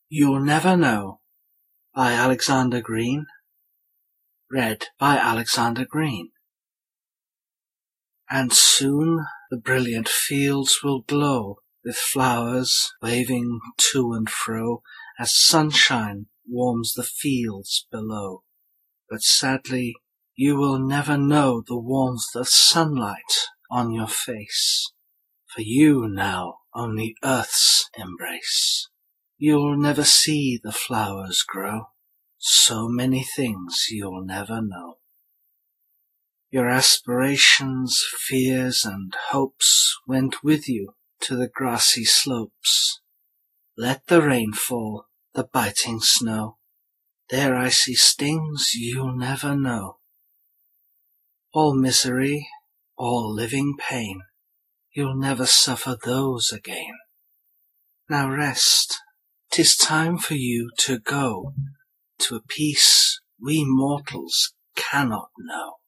You'll Never Know by Alexander Green. Read by Alexander Green. And soon the brilliant fields will glow with flowers waving to and fro as sunshine warms the fields below. But sadly you will never know the warmth of sunlight on your face, for you now only earth's embrace. You'll never see the flowers grow, so many things you'll never know. Your aspirations, fears, and hopes went with you to the grassy slopes. Let the rain fall, the biting snow, their icy stings you'll never know. All misery, all living pain, you'll never suffer those again. Now rest, 'tis time for you to go to a peace we mortals cannot know.